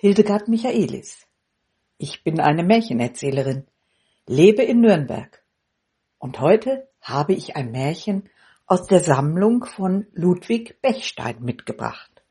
Hildegard Michaelis. Ich bin eine Märchenerzählerin, lebe in Nürnberg und heute habe ich ein Märchen aus der Sammlung von Ludwig Bechstein mitgebracht.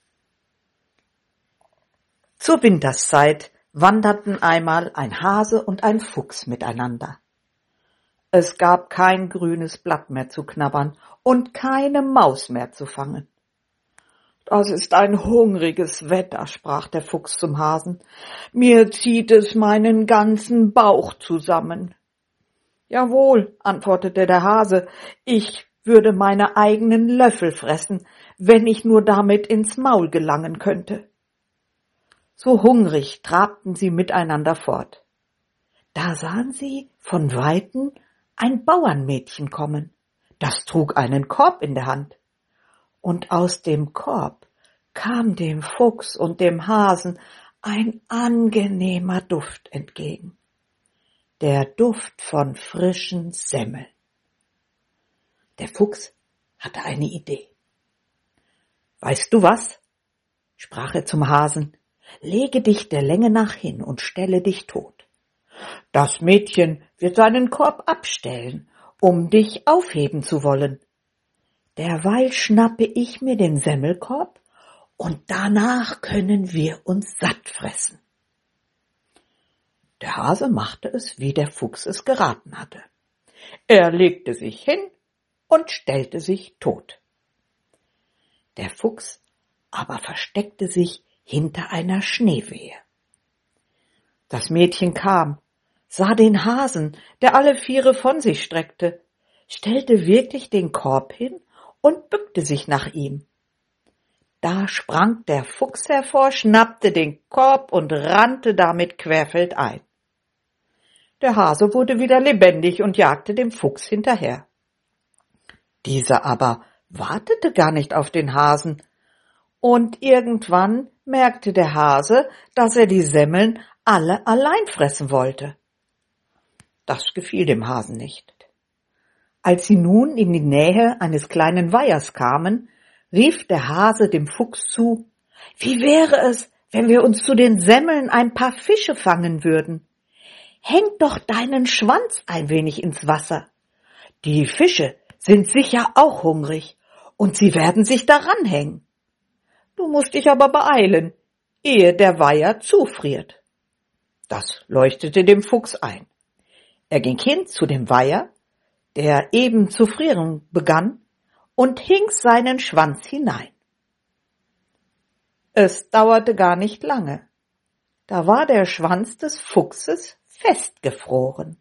Zur Winterszeit wanderten einmal ein Hase und ein Fuchs miteinander. Es gab kein grünes Blatt mehr zu knabbern und keine Maus mehr zu fangen. »Das ist ein hungriges Wetter«, sprach der Fuchs zum Hasen. »Mir zieht es meinen ganzen Bauch zusammen.« »Jawohl«, antwortete der Hase, »ich würde meine eigenen Löffel fressen, wenn ich nur damit ins Maul gelangen könnte.« So hungrig trabten sie miteinander fort. Da sahen sie von Weitem ein Bauernmädchen kommen. Das trug einen Korb in der Hand. Und aus dem Korb kam dem Fuchs und dem Hasen ein angenehmer Duft entgegen. Der Duft von frischen Semmeln. Der Fuchs hatte eine Idee. »Weißt du was?«, sprach er zum Hasen, »lege dich der Länge nach hin und stelle dich tot. Das Mädchen wird seinen Korb abstellen, um dich aufheben zu wollen. Derweil schnappe ich mir den Semmelkorb und danach können wir uns satt fressen.« Der Hase machte es, wie der Fuchs es geraten hatte. Er legte sich hin und stellte sich tot. Der Fuchs aber versteckte sich hinter einer Schneewehe. Das Mädchen kam, sah den Hasen, der alle Viere von sich streckte, stellte wirklich den Korb hin und bückte sich nach ihm. Da sprang der Fuchs hervor, schnappte den Korb und rannte damit querfeldein. Der Hase wurde wieder lebendig und jagte dem Fuchs hinterher. Dieser aber wartete gar nicht auf den Hasen, und irgendwann merkte der Hase, dass er die Semmeln alle allein fressen wollte. Das gefiel dem Hasen nicht. Als sie nun in die Nähe eines kleinen Weihers kamen, rief der Hase dem Fuchs zu: »Wie wäre es, wenn wir uns zu den Semmeln ein paar Fische fangen würden? Häng doch deinen Schwanz ein wenig ins Wasser. Die Fische sind sicher auch hungrig und sie werden sich daran hängen. Du musst dich aber beeilen, ehe der Weiher zufriert.« Das leuchtete dem Fuchs ein. Er ging hin zu dem Weiher, der eben zu frieren begann, und hing seinen Schwanz hinein. Es dauerte gar nicht lange. Da war der Schwanz des Fuchses festgefroren.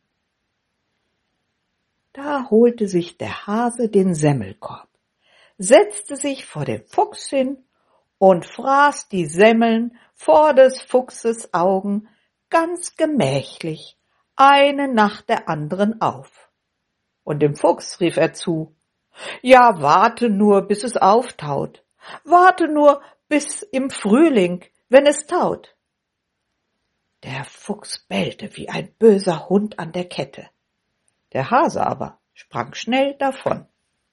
Da holte sich der Hase den Semmelkorb, setzte sich vor den Fuchs hin und fraß die Semmeln vor des Fuchses Augen ganz gemächlich, eine nach der anderen auf. Und dem Fuchs rief er zu: »Ja, warte nur, bis es auftaut. Warte nur bis im Frühling, wenn es taut.« Der Fuchs bellte wie ein böser Hund an der Kette. Der Hase aber sprang schnell davon.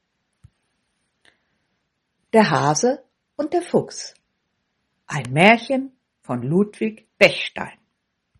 Der Hase und der Fuchs. Ein Märchen von Ludwig Bechstein.